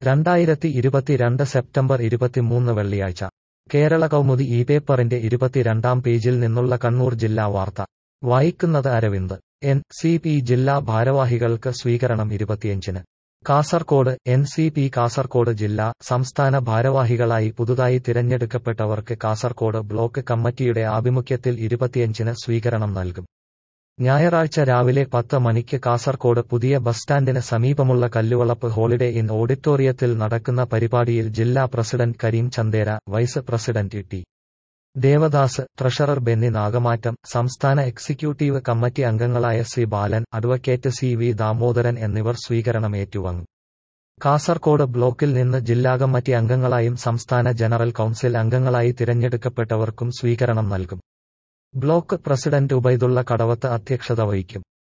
2022 September 23 വെള്ളിയാഴ്ച കേരള കൗമുദി ഈ പേപ്പറിന്റെ 22-ാം പേജിൽ നിന്നുള്ള കണ്ണൂർ ജില്ലാ വാർത്ത വായിക്കുന്നത് അരവിന്ദ്. എൻ.സി.പി. ജില്ലാ ഭാരവാഹികൾക്ക് സ്വീകരണം 25-ന്. കാസർകോട്. എൻ.സി.പി. കാസർകോട് ജില്ലാ, സംസ്ഥാന ഭാരവാഹികളായി പുതുതായി തിരഞ്ഞെടുക്കപ്പെട്ടവർക്ക് കാസർകോട് ബ്ലോക്ക് കമ്മിറ്റിയുടെ ആഭിമുഖ്യത്തിൽ 25-ന് സ്വീകരണം നൽകും. ഞായറാഴ്ച രാവിലെ 10 മണിക്ക് കാസർകോട് പുതിയ ബസ് സ്റ്റാൻഡിന് സമീപമുള്ള കല്ലുവളപ്പ് ഹോളിഡേ ഇൻ ഓഡിറ്റോറിയത്തിൽ നടക്കുന്ന പരിപാടിയിൽ ജില്ലാ president Kareem Chandera, vice president T. Devadas, treasurer Benny Nagamattam, സംസ്ഥാന എക്സിക്യൂട്ടീവ് കമ്മിറ്റി അംഗങ്ങളായ C Balan, advocate C V Damodaran എന്നിവർ സ്വീകരണം ഏറ്റുവാങ്ങും. കാസർകോട് ബ്ലോക്കിൽ നിന്ന് ജില്ലാ കമ്മിറ്റി അംഗങ്ങളായും സംസ്ഥാന ജനറൽ കൗൺസിൽ അംഗങ്ങളായി തിരഞ്ഞെടുക്കപ്പെട്ടവർക്കും സ്വീകരണം നൽകും. ബ്ലോക്ക് പ്രസിഡന്റ് ഉബൈദുള്ള കടവത്ത് അധ്യക്ഷത വഹിക്കും.